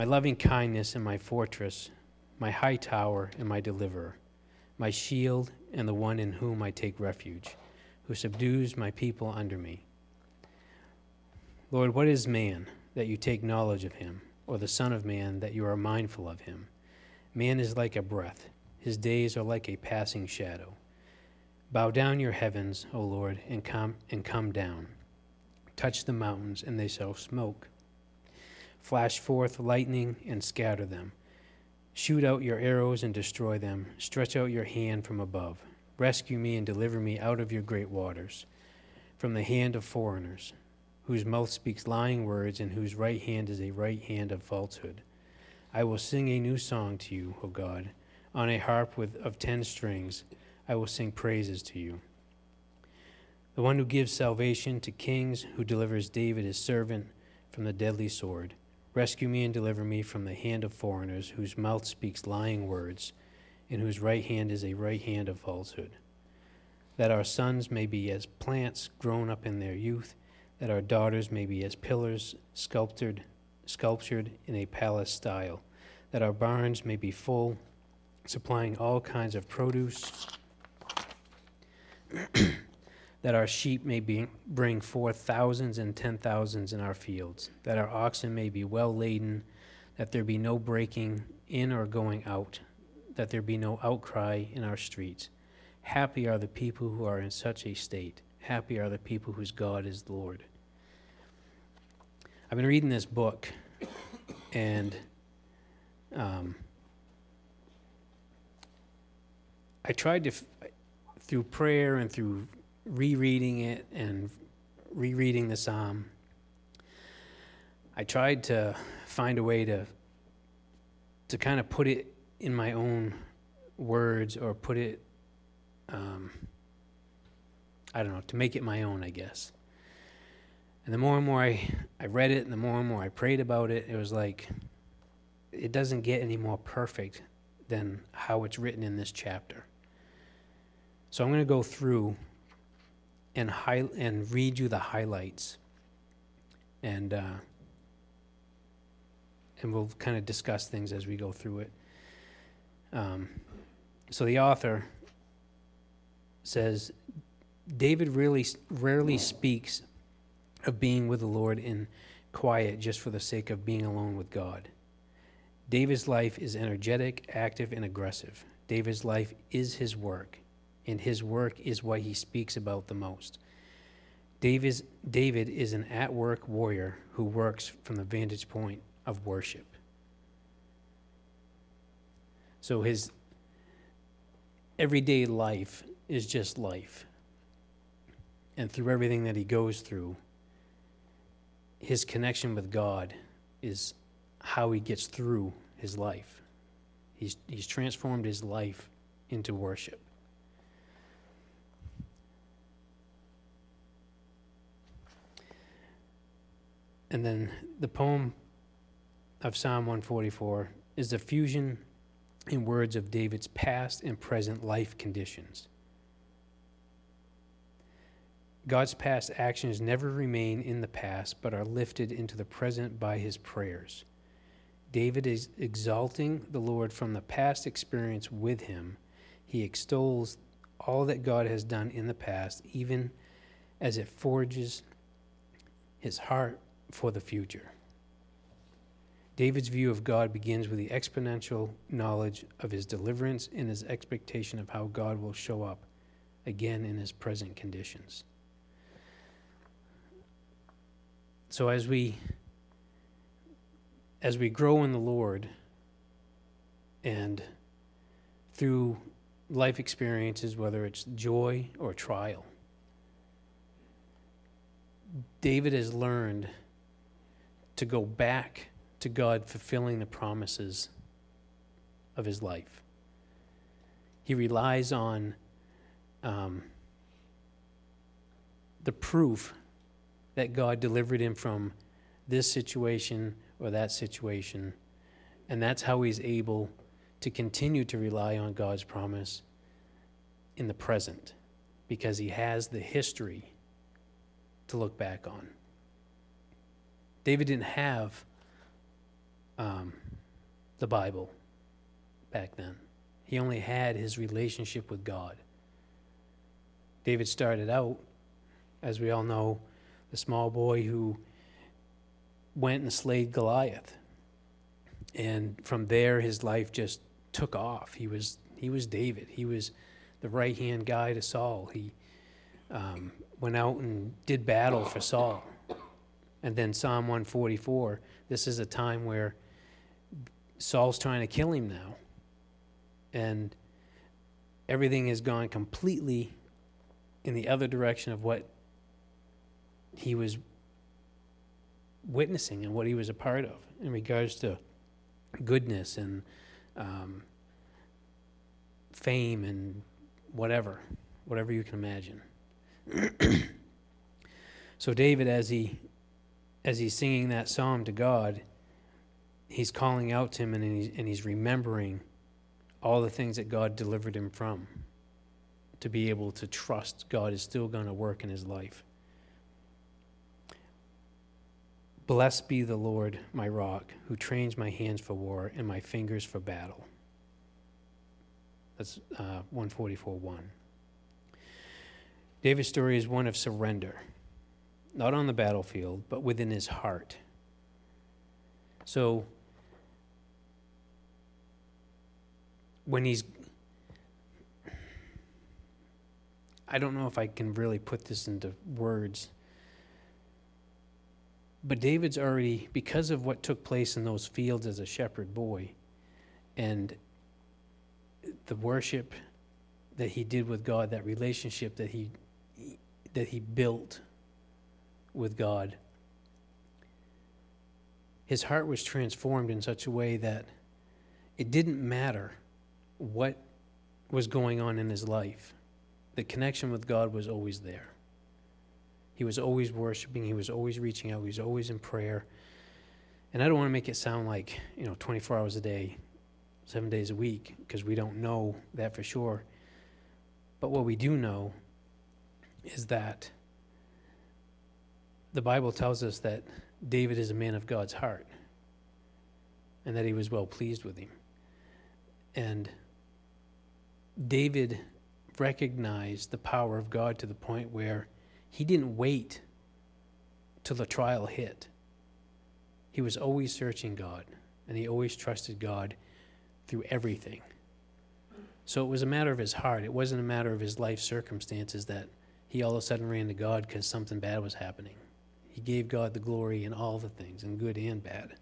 My loving kindness and my fortress, my high tower and my deliverer, my shield and the one in whom I take refuge, who subdues my people under me. Lord, what is man that you take knowledge of him, or the son of man that you are mindful of him? Man is like a breath. His days are like a passing shadow. Bow down your heavens, O Lord, and come down. Touch the mountains, and they shall smoke. Flash forth lightning and scatter them. Shoot out your arrows and destroy them. Stretch out your hand from above. Rescue me and deliver me out of your great waters, from the hand of foreigners, whose mouth speaks lying words and whose right hand is a right hand of falsehood. I will sing a new song to you, O God. On a harp of 10 strings, I will sing praises to you. The one who gives salvation to kings, who delivers David his servant from the deadly sword. Rescue me and deliver me from the hand of foreigners, whose mouth speaks lying words, and whose right hand is a right hand of falsehood. That our sons may be as plants grown up in their youth, that our daughters may be as pillars sculptured in a palace style, that our barns may be full, supplying all kinds of produce, that our sheep may bring forth thousands and 10,000s in our fields, that our oxen may be well laden, that there be no breaking in or going out, that there be no outcry in our streets. Happy are the people who are in such a state. Happy are the people whose God is the Lord. I've been reading this book, and I tried to, through prayer and through rereading it and rereading the psalm, I tried to find a way to kind of put it in my own words, or put it, to make it my own, I guess. And the more and more I read it, and the more I prayed about it, it was like, it doesn't get any more perfect than how it's written in this chapter. So I'm going to go through and read you the highlights, and we'll kind of discuss things as we go through it. So the author says, David rarely speaks of being with the Lord in quiet just for the sake of being alone with God. David's life is energetic, active, and aggressive. David's life is his work, and his work is what he speaks about the most. David is an at-work warrior who works from the vantage point of worship. So his everyday life is just life. And through everything that he goes through, his connection with God is how he gets through his life. He's transformed his life into worship. And then the poem of Psalm 144 is the fusion in words of David's past and present life conditions. God's past actions never remain in the past, but are lifted into the present by his prayers. David is exalting the Lord from the past experience with him. He extols all that God has done in the past, even as it forges his heart for the future. David's view of God begins with the exponential knowledge of his deliverance and his expectation of how God will show up again in his present conditions. So as we grow in the Lord, and through life experiences, whether it's joy or trial, David has learned to go back to God fulfilling the promises of his life. He relies on the proof that God delivered him from this situation or that situation, and that's how he's able to continue to rely on God's promise in the present, because he has the history to look back on. David didn't have the Bible back then. He only had his relationship with God. David started out, as we all know, the small boy who went and slayed Goliath. And from there, his life just took off. He was David. He was the right-hand guy to Saul. He went out and did battle for Saul. And then Psalm 144, this is a time where Saul's trying to kill him now. And everything has gone completely in the other direction of what he was witnessing and what he was a part of in regards to goodness and fame and whatever you can imagine. So David, as he's singing that psalm to God, he's calling out to him, and he's remembering all the things that God delivered him from, to be able to trust God is still going to work in his life. Blessed be the Lord, my rock, who trains my hands for war and my fingers for battle. That's 144:1. David's story is one of surrender, not on the battlefield, but within his heart. So, when I don't know if I can really put this into words, but David's already, because of what took place in those fields as a shepherd boy, and the worship that he did with God, that relationship that he built with God, his heart was transformed in such a way that it didn't matter what was going on in his life. The connection with God was always there. He was always worshiping. He was always reaching out. He was always in prayer. And I don't want to make it sound like, 24 hours a day, 7 days a week, because we don't know that for sure. But what we do know is that the Bible tells us that David is a man of God's heart, and that he was well pleased with him. And David recognized the power of God to the point where he didn't wait till the trial hit. He was always searching God, and he always trusted God through everything. So it was a matter of his heart. It wasn't a matter of his life circumstances that he all of a sudden ran to God because something bad was happening. He gave God the glory in all the things, in good and bad.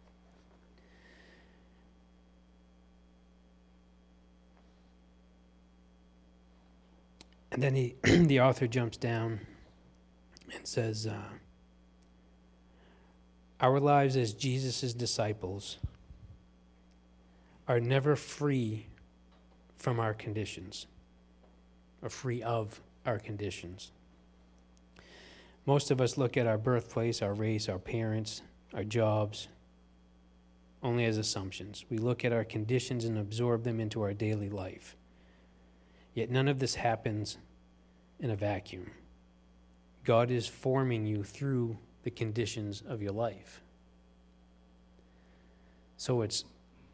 And then the author jumps down and says, our lives as Jesus' disciples are never free from our conditions, or free of our conditions. Most of us look at our birthplace, our race, our parents, our jobs, only as assumptions. We look at our conditions and absorb them into our daily life. Yet none of this happens in a vacuum. God is forming you through the conditions of your life. So it's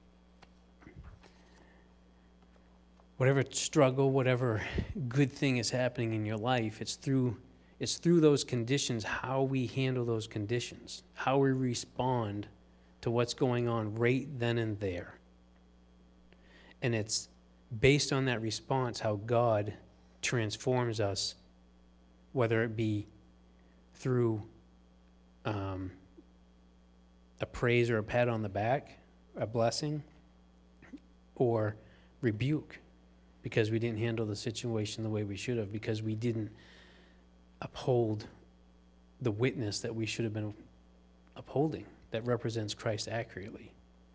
whatever struggle, whatever good thing is happening in your life, it's through those conditions, how we handle those conditions, how we respond to what's going on right then and there. And it's based on that response how God transforms us, whether it be through a praise or a pat on the back, a blessing, or rebuke, because we didn't handle the situation the way we should have, because we didn't uphold the witness that we should have been upholding, that represents Christ accurately.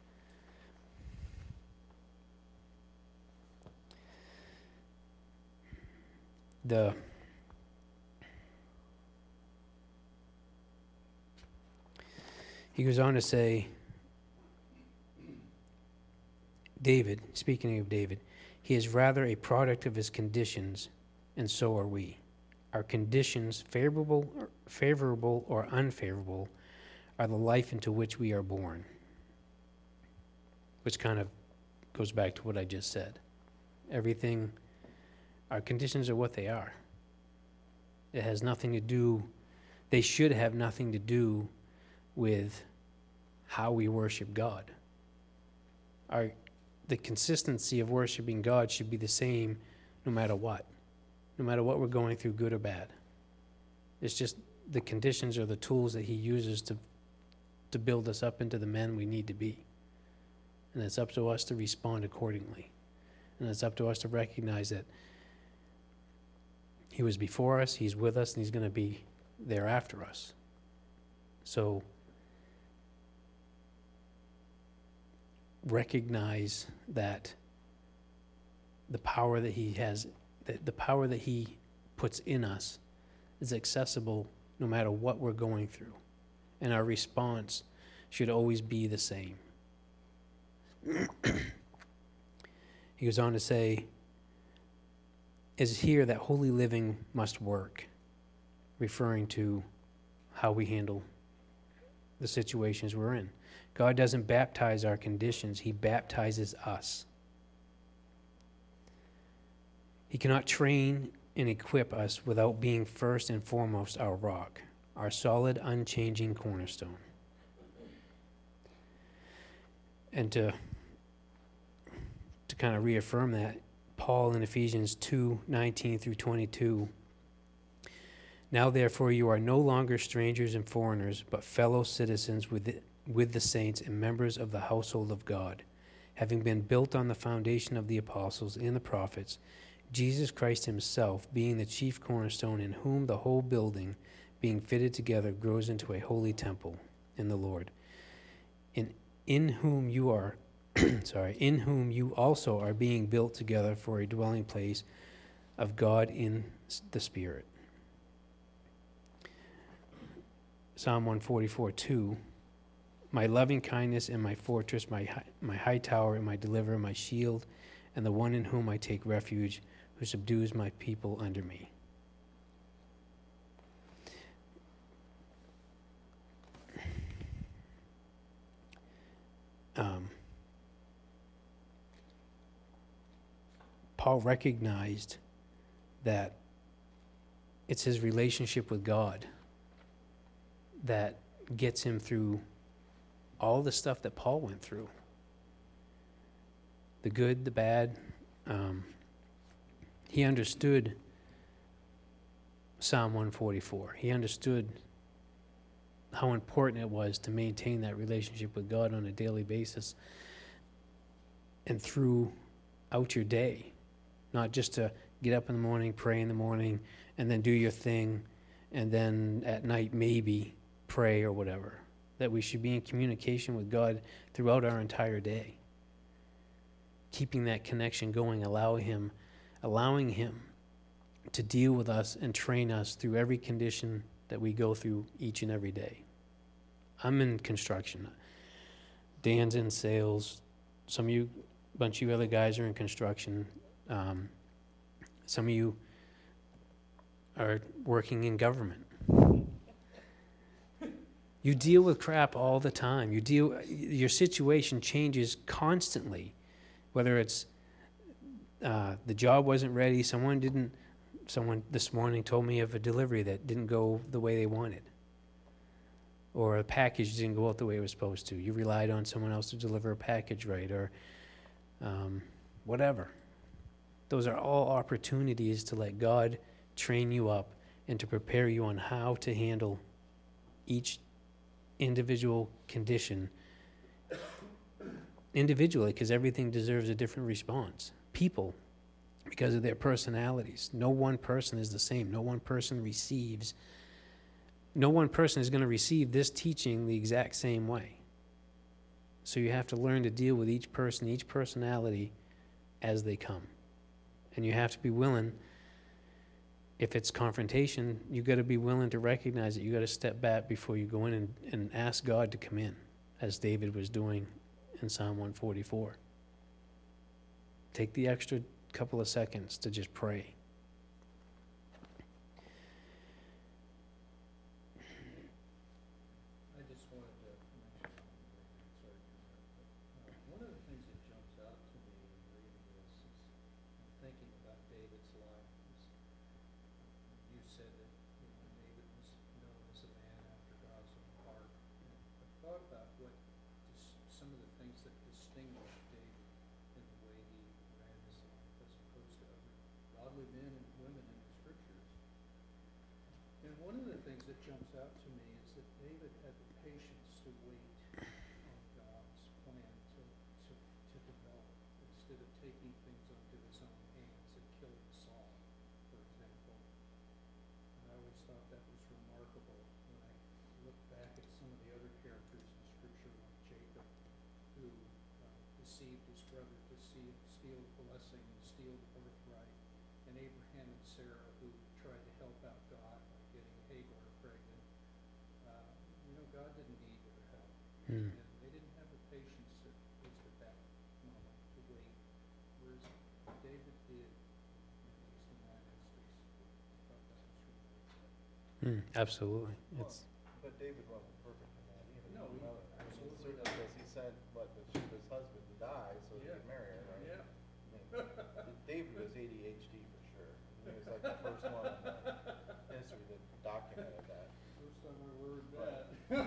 He goes on to say, David, speaking of David, he is rather a product of his conditions, and so are we. Our conditions, favorable or unfavorable, are the life into which we are born. which kind of goes back to what I just said. Everything, our conditions are what they are. It has nothing to do, they should have nothing to do with how we worship God. The consistency of worshiping God should be the same no matter what we're going through, good or bad. It's just the conditions are the tools that he uses to build us up into the men we need to be. And it's up to us to respond accordingly. And it's up to us to recognize that he was before us, he's with us, and he's going to be there after us. So recognize that the power that he has, the power that he puts in us is accessible no matter what we're going through. And our response should always be the same. He goes on to say, "It is here that holy living must work," referring to how we handle the situations we're in. God doesn't baptize our conditions, he baptizes us. He cannot train and equip us without being first and foremost our rock, our solid, unchanging cornerstone. And to kind of reaffirm that, Paul in Ephesians 2:19 through 22, "Now therefore you are no longer strangers and foreigners, but fellow citizens with the saints and members of the household of God, having been built on the foundation of the apostles and the prophets, Jesus Christ himself being the chief cornerstone, in whom the whole building, being fitted together, grows into a holy temple in the Lord, in whom you are in whom you also are being built together for a dwelling place of God in the Spirit." Psalm 144:2, "My loving kindness and my fortress, my high tower and my deliverer, my shield, and the one in whom I take refuge, who subdues my people under me." Paul recognized that it's his relationship with God that gets him through all the stuff that Paul went through. The good, the bad. He understood Psalm 144. He understood how important it was to maintain that relationship with God on a daily basis and throughout your day. Not just to get up in the morning, pray in the morning, and then do your thing, and then at night maybe pray or whatever. That we should be in communication with God throughout our entire day. Keeping that connection going, allowing him to deal with us and train us through every condition that we go through each and every day. I'm in construction. Dan's in sales. A bunch of you other guys are in construction. Some of you are working in government. You deal with crap all the time. Your situation changes constantly. Whether it's the job wasn't ready, someone this morning told me of a delivery that didn't go the way they wanted. Or a package didn't go out the way it was supposed to. You relied on someone else to deliver a package right, or whatever. Those are all opportunities to let God train you up and to prepare you on how to handle each individual condition individually, because everything deserves a different response. People, because of their personalities. No one person is the same. No one person is going to receive this teaching the exact same way. So you have to learn to deal with each person, each personality as they come. And you have to be willing, if it's confrontation, you've got to be willing to recognize it. You've got to step back before you go in and ask God to come in, as David was doing in Psalm 144. Take the extra couple of seconds to just pray. I just wanted to mention something. Sorry to interrupt, but one of the things said that David was known as a man after God's own heart. And I thought about some of the things that distinguished David in the way he ran his life as opposed to other godly men and women in the scriptures. And one of the things that jumps out to me is that David had the patience to wait on God's plan to develop, instead of taking things onto his own hands and killing Saul, for example. And I always thought that was remarkable when I look back at some of the other characters in Scripture, like Jacob, who deceived his brother to steal the blessing and steal the birthright, and Abraham and Sarah, who tried to help out God by getting Hagar pregnant. God didn't need their help. And they didn't have the patience that was at that moment to wait, whereas David did, at least in that instance. I thought that was really good. Absolutely. But David wasn't perfect in that either. No, he absolutely not. Because he sent his husband to die so he could marry her, right? Yeah. I mean, David was ADHD for sure. He was like the first one in history that documented that. First time I heard that.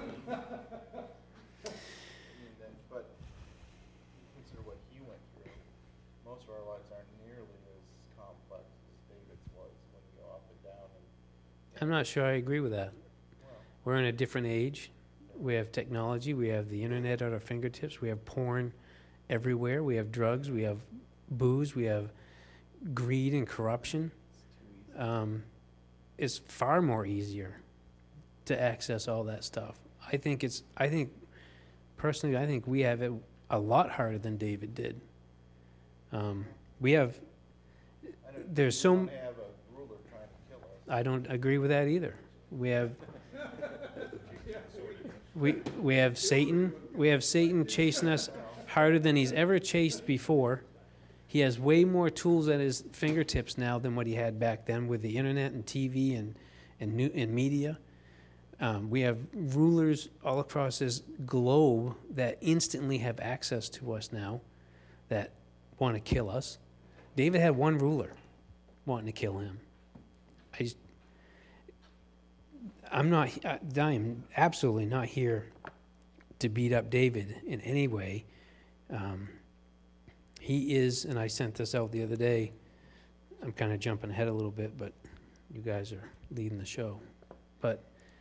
But you consider what he went through. Most of our lives aren't nearly as complex as David's was when you go up and down. I'm not sure I agree with that. Well, We're in a different age. We have technology. We have the internet at our fingertips. We have porn everywhere. We have drugs. We have booze. We have greed and corruption. it's too easy. It's far more easier to access all that stuff. Personally, I think we have it a lot harder than David did. We have, there's so. We don't have a ruler trying to kill us. I don't agree with that either. We have we have Satan. We have Satan chasing us harder than he's ever chased before. He has way more tools at his fingertips now than what he had back then with the internet and TV and media. We have rulers all across this globe that instantly have access to us now that want to kill us. David had one ruler wanting to kill him. I am absolutely not here to beat up David in any way. He is, and I sent this out the other day. I'm kind of jumping ahead a little bit, but you guys are leading the show. But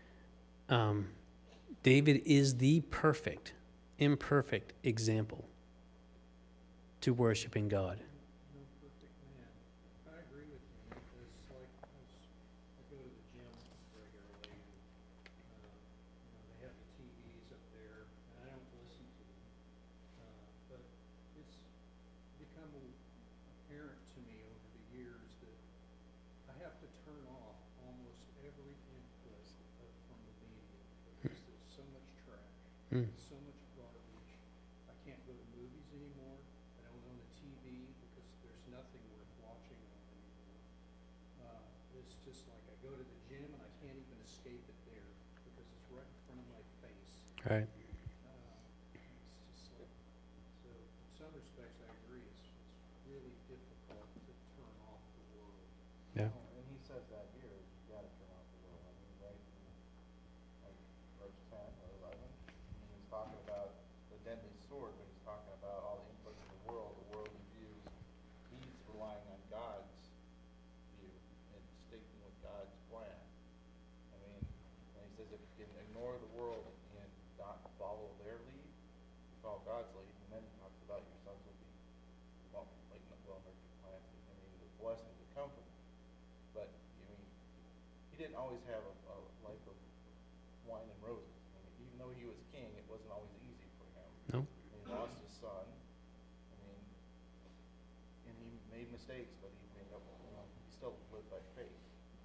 David is the perfect, imperfect example to worshiping God. No perfect man. I agree with you, because like I go to the gym regularly, and they have the TVs up there, and I don't listen to them. But it's become apparent to me over the years that I have to turn off almost every input from the media, because there's so much trash, so much garbage. I can't go to movies anymore. I don't own a TV because there's nothing worth watching on anymore. It's just like I go to the gym and I can't even escape it there because it's right in front of my face. Right. It's just like, so in some respects I agree, it's really difficult to turn off the world. Yeah. Oh, and he says that here, you gotta turn off the world. I mean, right in, like, verse 10 or 11, he's talking about the deadly sword, but he's talking about all the inputs of the worldly views. He's relying on God's view and sticking with God's plan. I mean, and he says if you can ignore the world and not follow their lead, you follow God's lead, and then he talks about your sons will be well-nurtured plants. I mean, the blessings that come from it. But, I mean, he didn't always have a life of wine and roses. I mean, even though he was king, it wasn't always easy for him. No. He lost his son. I mean, and he made mistakes, but he made up, he still lived by faith.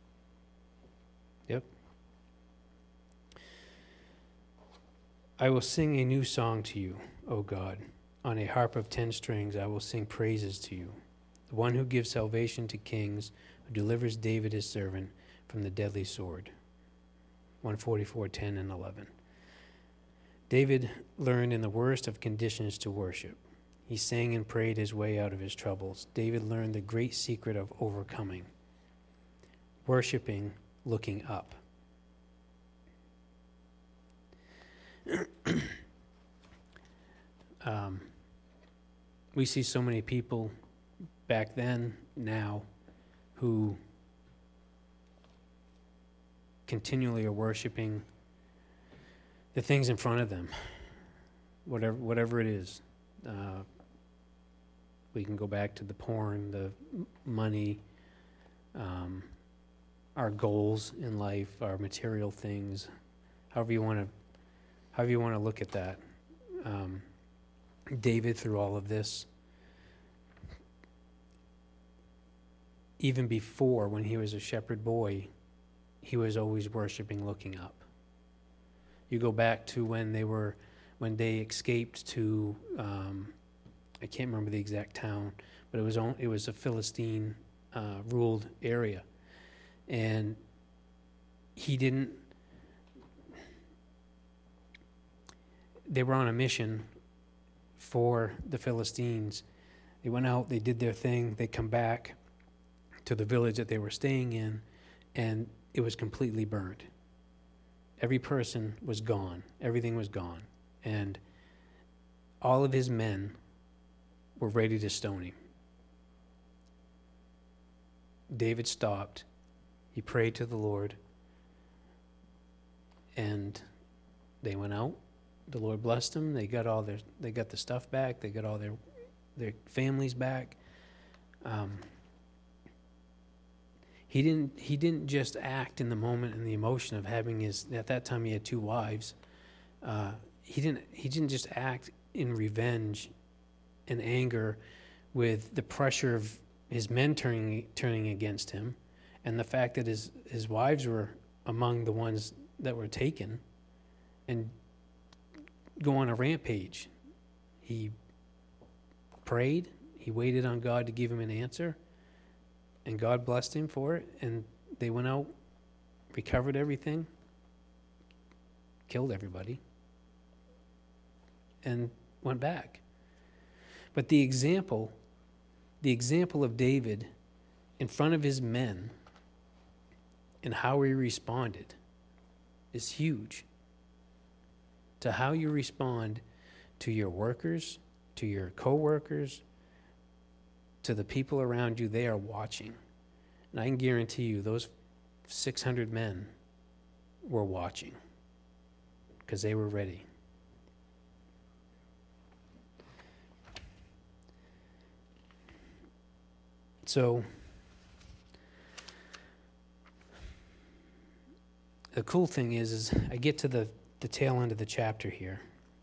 Yep. I will sing a new song to you, O God. On a harp of 10 strings, I will sing praises to you. The one who gives salvation to kings, who delivers David his servant from the deadly sword. 144:10 and 11. David learned in the worst of conditions to worship. He sang and prayed his way out of his troubles. David learned the great secret of overcoming. Worshiping looking up. We see so many people back then, now, who continually are worshiping the things in front of them, whatever it is. We can go back to the porn, the money, our goals in life, our material things, however you want to look at that. David, through all of this, even before, when he was a shepherd boy, he was always worshiping looking up. You go back to when they escaped to, I can't remember the exact town, but it was a Philistine ruled area, and they were on a mission for the Philistines. They went out, they did their thing, they come back to the village that they were staying in, and it was completely burned. Every person was gone. Everything was gone. And all of his men were ready to stone him. David stopped. He prayed to the Lord. And they went out. The Lord blessed them. They got the stuff back. They got all their families back. He didn't just act in the moment and the emotion of having at that time he had 2 wives. He didn't just act in revenge and anger with the pressure of his men turning against him, and the fact that his wives were among the ones that were taken, and go on a rampage. He prayed. He waited on God to give him an answer. And God blessed him for it, and they went out, recovered everything, killed everybody, and went back. But the example of David in front of his men and how he responded is huge. To how you respond to your workers, to your co-workers, to the people around you, they are watching. And I can guarantee you those 600 men were watching because they were ready. So the cool thing is I get to the tail end of the chapter here.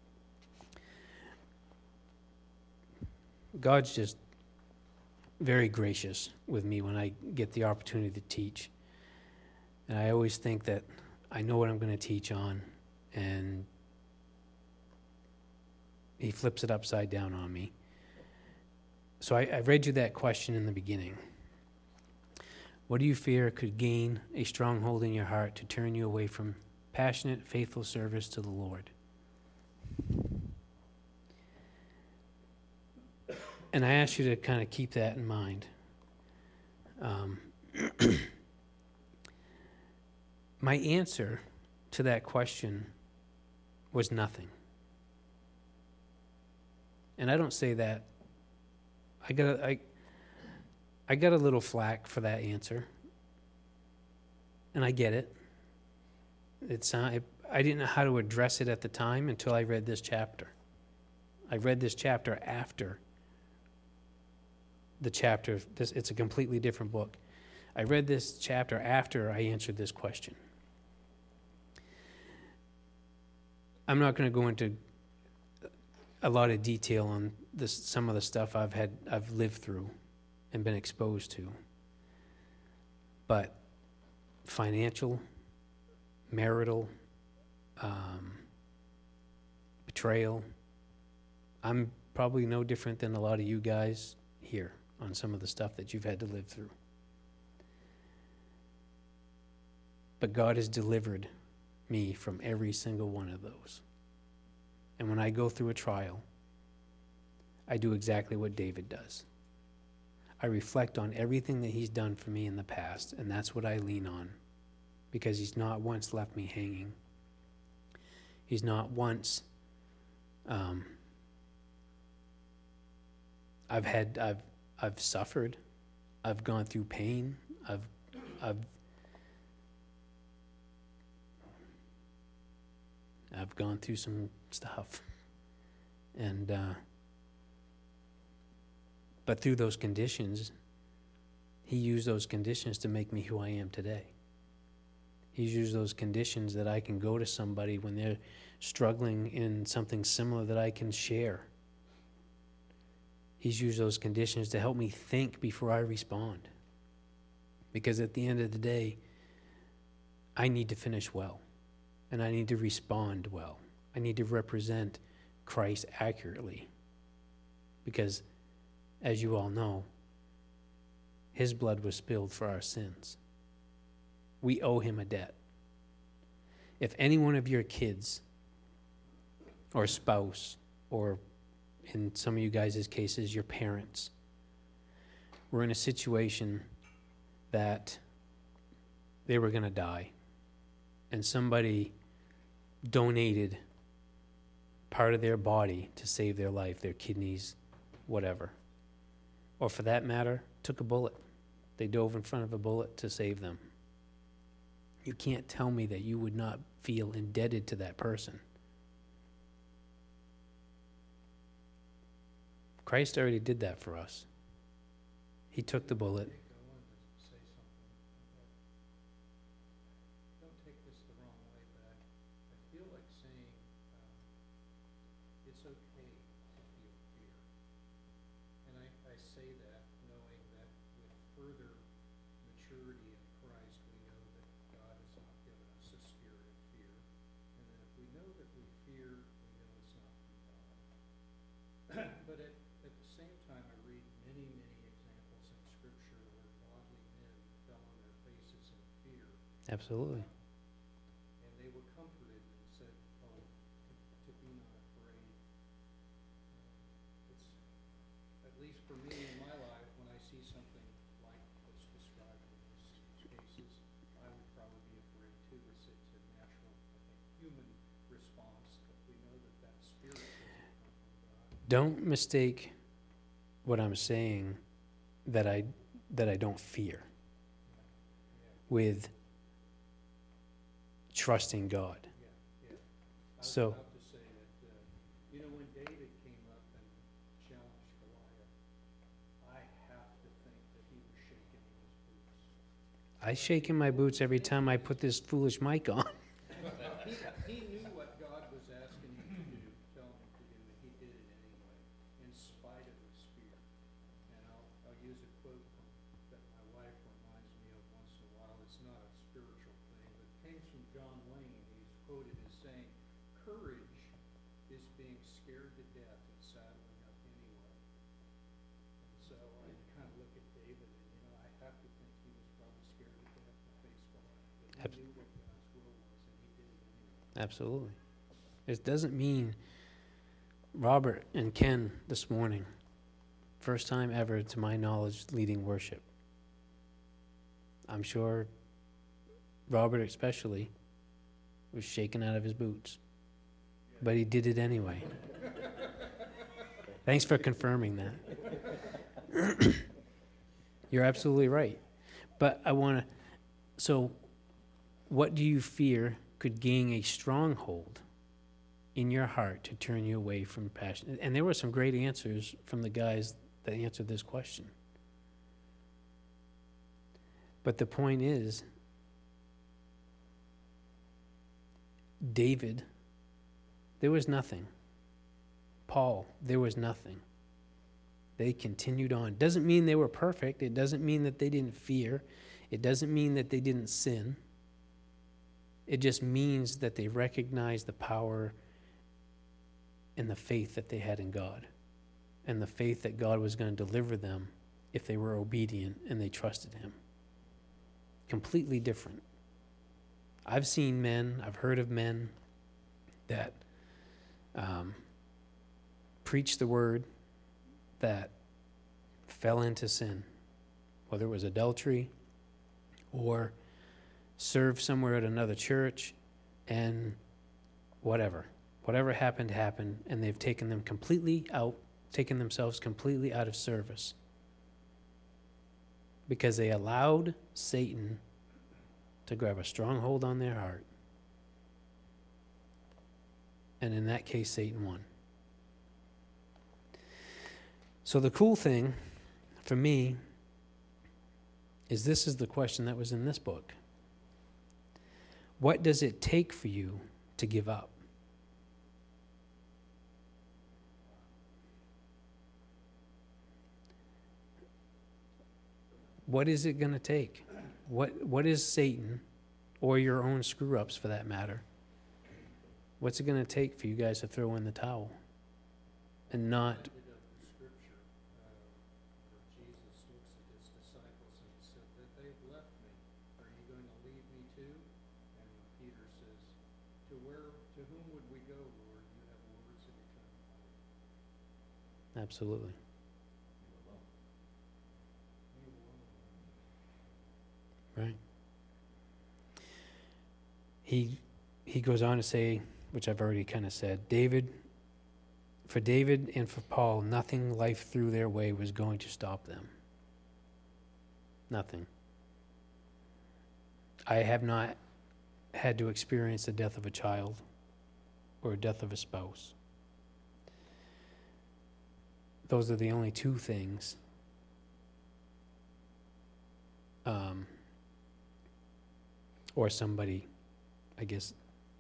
God's just very gracious with me when I get the opportunity to teach. And I always think that I know what I'm going to teach on, and he flips it upside down on me. So I read you that question in the beginning. What do you fear could gain a stronghold in your heart to turn you away from passionate, faithful service to the Lord? And I ask you to kind of keep that in mind. My answer to that question was nothing. And I don't say that. I got a little flack for that answer. And I get it. I didn't know how to address it at the time until I read this chapter. I read this chapter after the chapter. It's a completely different book. I read this chapter after I answered this question. I'm not going to go into a lot of detail on some of the stuff I've lived through and been exposed to. But financial, marital, betrayal, I'm probably no different than a lot of you guys here on some of the stuff that you've had to live through. But God has delivered me from every single one of those. And when I go through a trial, I do exactly what David does. I reflect on everything that he's done for me in the past, and that's what I lean on because he's not once left me hanging. He's not once, I've suffered. I've gone through pain. I've gone through some stuff. And, but through those conditions, he used those conditions to make me who I am today. He's used those conditions that I can go to somebody when they're struggling in something similar that I can share. He's used those conditions to help me think before I respond. Because at the end of the day, I need to finish well. And I need to respond well. I need to represent Christ accurately. Because, as you all know, his blood was spilled for our sins. We owe him a debt. If any one of your kids or spouse, or in some of you guys' cases, your parents, were in a situation that they were going to die, and somebody donated part of their body to save their life, their kidneys, whatever, or for that matter, took a bullet. They dove in front of a bullet to save them. You can't tell me that you would not feel indebted to that person. Christ already did that for us. He took the bullet. I wanted to say something. Don't take this the wrong way, but I feel like saying it's okay to feel fear. And I say that knowing that with further maturity in Christ, we know that God has not given us a spirit of fear. And that if we know that we fear, we know it's not from God. But at the same time, I read many, many examples in Scripture where godly men fell on their faces in fear. Absolutely. And they were comforted and said, oh, to be not afraid. It's, at least for me in my life, when I see something like what's described in these cases, I would probably be afraid too. It's a natural, I think, human response, but we know that that spirit doesn't come from God. Don't mistake what I'm saying that I don't fear with trusting God. Yeah. I was So- about to say that, when David came up and challenged Goliath, I have to think that he was shaking in his boots. I shake in my boots every time I put this foolish mic on. He knew what God was asking him to do, telling him to do, and he did it anyway, in spite of his fear. And I'll use a quote that my wife reminds me of once in a while. It's not a spiritual thing, but it came from John Wayne. He's quoted as saying, "Courage is being scared to death and saddling up anyway." And so I kind of look at David, and I have to think he was probably scared to death to face Goliath, but he knew what God's will was, and he did it anyway. Absolutely. It doesn't mean Robert and Ken this morning, first time ever to my knowledge leading worship. I'm sure Robert especially was shaken out of his boots, but he did it anyway. Thanks for confirming that. You're absolutely right. But so what do you fear could gain a stronghold in your heart to turn you away from passion? And there were some great answers from the guys that answered this question. But the point is, David, there was nothing. Paul, there was nothing. They continued on. Doesn't mean they were perfect. It doesn't mean that they didn't fear. It doesn't mean that they didn't sin. It just means that they recognized the power and the faith that they had in God, and the faith that God was going to deliver them if they were obedient and they trusted him. Completely different. I've seen men, I've heard of men that preached the word that fell into sin, whether it was adultery or serve somewhere at another church, and whatever happened, and they've taken themselves completely out of service because they allowed Satan to grab a stronghold on their heart. And in that case, Satan won. So the cool thing for me is this is the question that was in this book. What does it take for you to give up? What is it going to take? What is Satan, or your own screw-ups for that matter, what's it going to take for you guys to throw in the towel and not... Ended up in Scripture, where Jesus looks at his disciples and he said that they've left me. Are you going to leave me too? And Peter says, to whom would we go, Lord? You have words of eternal life. Absolutely. Right. He goes on to say, which I've already kind of said, for David and for Paul, nothing life threw their way was going to stop them. Nothing. I have not had to experience the death of a child or a death of a spouse. Those are the only two things or somebody, I guess,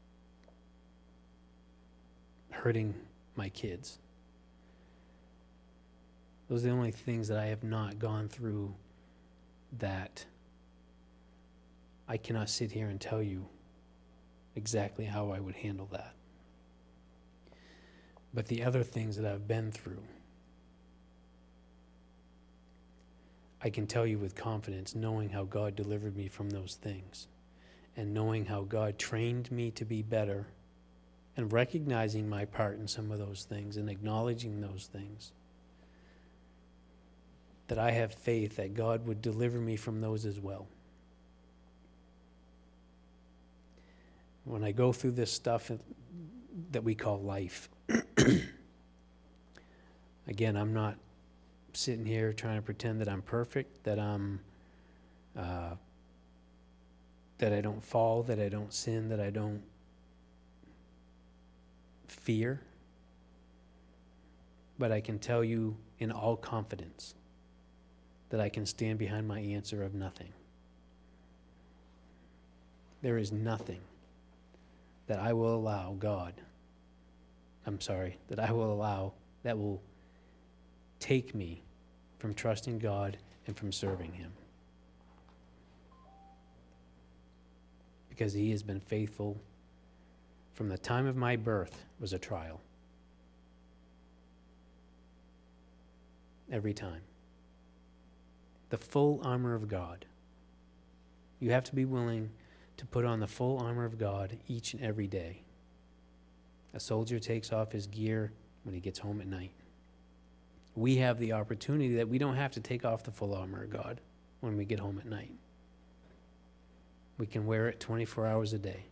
hurting my kids. Those are the only things that I have not gone through that I cannot sit here and tell you exactly how I would handle that. But the other things that I've been through, I can tell you with confidence, knowing how God delivered me from those things and knowing how God trained me to be better and recognizing my part in some of those things and acknowledging those things, that I have faith that God would deliver me from those as well. When I go through this stuff that we call life, again, I'm not sitting here trying to pretend that I'm perfect, that that I don't fall, that I don't sin, that I don't fear. But I can tell you in all confidence that I can stand behind my answer of nothing. There is nothing that I will allow that will take me from trusting God and from serving Him. Because He has been faithful from the time of my birth was a trial. Every time. The full armor of God. You have to be willing to put on the full armor of God each and every day. A soldier takes off his gear when he gets home at night. We have the opportunity that we don't have to take off the full armor of God when we get home at night. We can wear it 24 hours a day.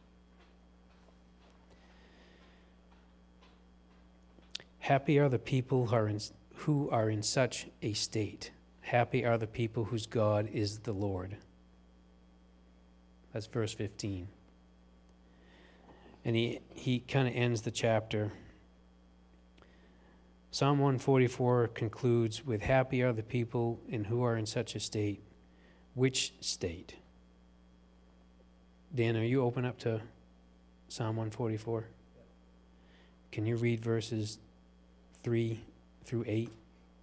Happy are the people who are in such a state. Happy are the people whose God is the Lord. That's verse 15. And he kind of ends the chapter. Psalm 144 concludes with, happy are the people who are in such a state. Which state? Dan, are you open up to Psalm 144? Can you read verses 3 through 8?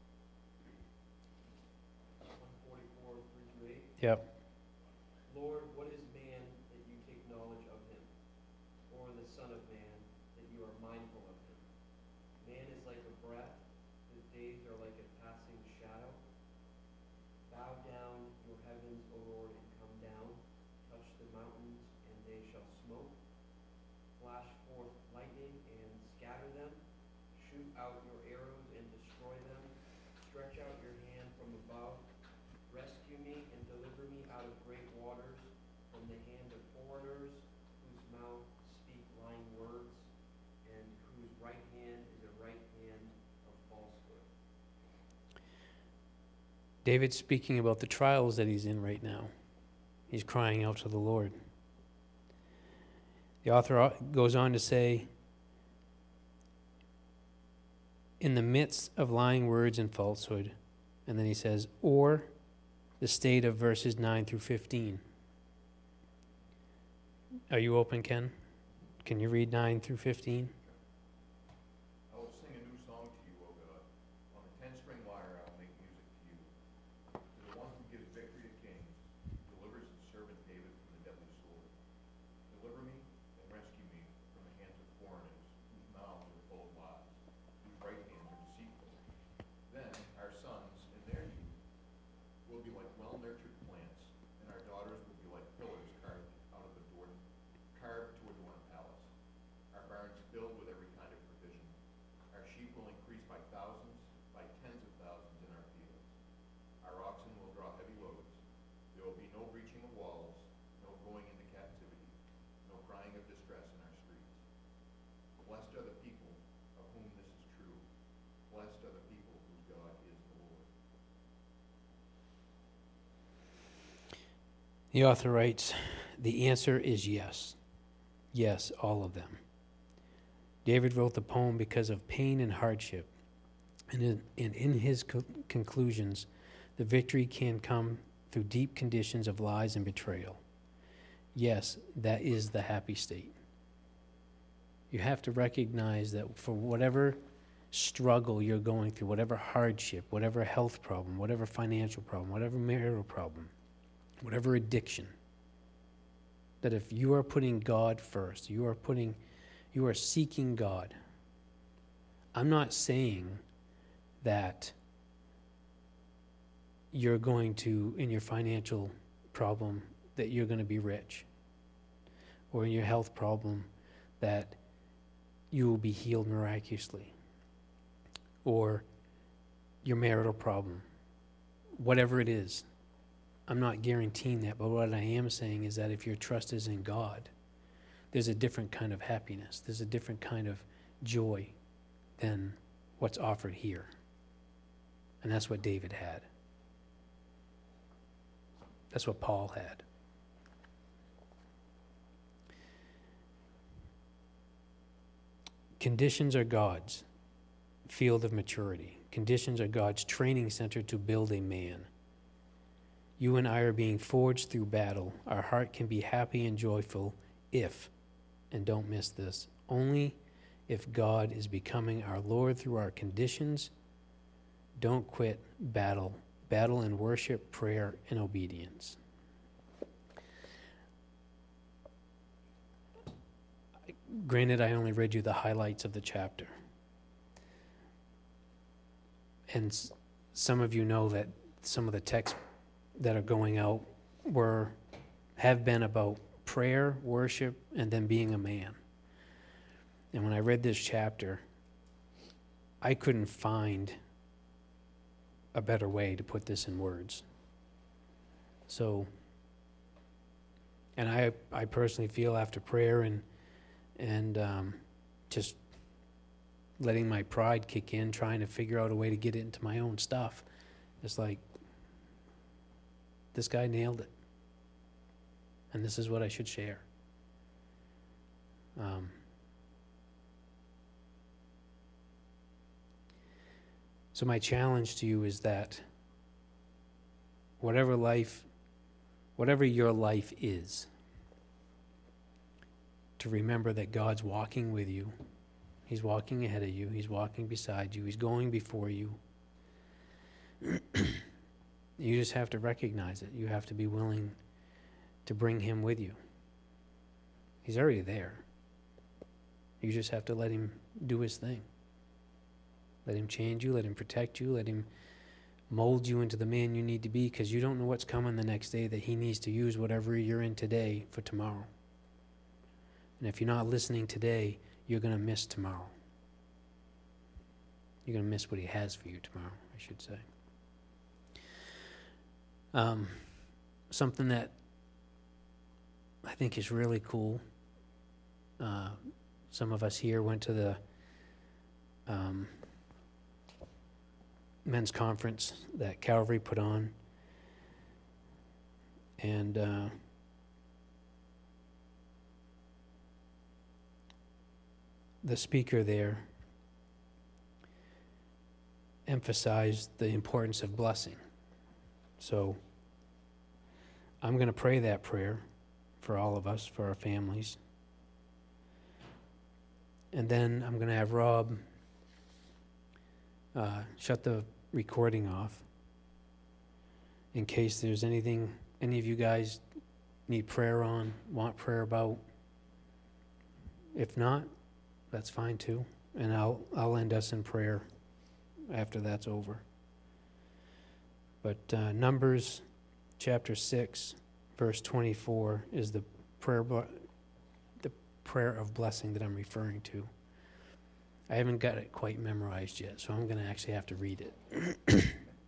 144, 3 through 8. Yep. Lord, what is man that you take knowledge of him, or the Son of Man that you are mindful of him? Man is like a breath, his days are like a passing shadow. Bow down, your heavens, O Lord, and come down. Touch the mountains, and they shall smoke. Flash forth lightning and scatter them. Shoot out your arrows and destroy them. Stretch out your hand from above. Rescue me and deliver me out of great waters, from the David's speaking about the trials that he's in right now. He's crying out to the Lord. The author goes on to say, in the midst of lying words and falsehood, and then he says, or the state of verses 9 through 15. Are you open, Ken? Can you read 9 through 15? I will sing a new song to you, O God. On a 10-string lyre I will make music to you. To the one who gives victory to kings, who delivers his servant David from the deadly sword. Deliver me and rescue me from the hands of foreigners, whose mouths are full of lies, whose right hands are deceitful. Then our sons in their youth will be like well-nurtured plants, and our daughters will be like pillars carved to adorn a palace. Our barns filled with every kind of provision. Our sheep will increase by thousands, by tens of thousands in our fields. Our oxen will draw heavy loads. There will be no breaching of walls, no going into captivity, no crying of distress in our streets. Blessed are the people of whom this is true. Blessed are the people whose God is the Lord. The author writes, the answer is yes. Yes, all of them. David wrote the poem because of pain and hardship. And in his conclusions, the victory can come through deep conditions of lies and betrayal. Yes, that is the happy state. You have to recognize that for whatever struggle you're going through, whatever hardship, whatever health problem, whatever financial problem, whatever marital problem, whatever addiction, that if you are putting God first, you are seeking God. I'm not saying that you're going to, in your financial problem, that you're going to be rich, or in your health problem, that you will be healed miraculously, or your marital problem, whatever it is. I'm not guaranteeing that, but what I am saying is that if your trust is in God, there's a different kind of happiness. There's a different kind of joy than what's offered here. And that's what David had. That's what Paul had. Conditions are God's field of maturity. Conditions are God's training center to build a man. You and I are being forged through battle. Our heart can be happy and joyful if, and don't miss this, only if God is becoming our Lord through our conditions. Don't quit battle. Battle in worship, prayer, and obedience. Granted, I only read you the highlights of the chapter. And some of you know that some of the texts that are going out have been about prayer, worship, and then being a man. And when I read this chapter, I couldn't find a better way to put this in words. So, and I personally feel after prayer and just letting my pride kick in, trying to figure out a way to get it into my own stuff, it's like, this guy nailed it. And this is what I should share. So my challenge to you is that whatever your life is, to remember that God's walking with you. He's walking ahead of you. He's walking beside you. He's going before you. You just have to recognize it. You have to be willing to bring him with you. He's already there. You just have to let him do his thing. Let him change you. Let him protect you. Let him mold you into the man you need to be, because you don't know what's coming the next day, that he needs to use whatever you're in today for tomorrow. And if you're not listening today, you're going to miss tomorrow. You're going to miss what he has for you tomorrow, I should say. Something that I think is really cool. Some of us here went to the men's conference that Calvary put on. And the speaker there emphasized the importance of blessing. So I'm going to pray that prayer for all of us, for our families. And then I'm going to have Rob shut the recording off in case there's anything any of you guys need prayer on, want prayer about. If not, that's fine too. And I'll end us in prayer after that's over. But Numbers chapter 6, verse 24 is the prayer of blessing that I'm referring to. I haven't got it quite memorized yet, so I'm going to actually have to read it.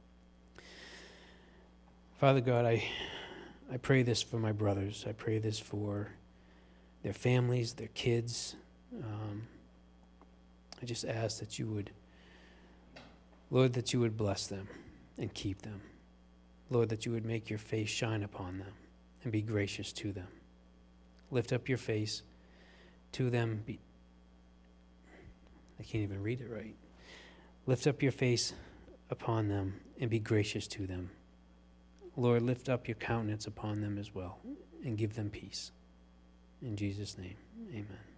Father God, I pray this for my brothers. I pray this for their families, their kids. I just ask that you would, Lord, that you would bless them and keep them. Lord, that you would make your face shine upon them and be gracious to them. Lift up your face to them. I can't even read it right. Lift up your face upon them and be gracious to them. Lord, lift up your countenance upon them as well and give them peace. In Jesus' name, amen.